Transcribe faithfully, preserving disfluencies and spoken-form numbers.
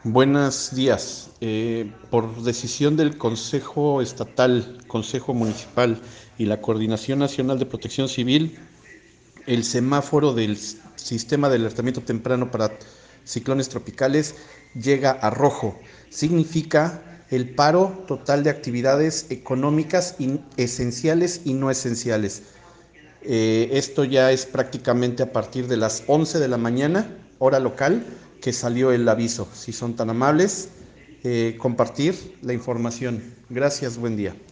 Buenos días. Eh, por decisión del Consejo Estatal, Consejo Municipal y la Coordinación Nacional de Protección Civil, el semáforo del sistema de alertamiento temprano para ciclones tropicales llega a rojo. Significa el paro total de actividades económicas esenciales y no esenciales. Eh, esto ya es prácticamente a partir de las once de la mañana, hora local, que salió el aviso. Si son tan amables, eh, compartir la información. Gracias, buen día.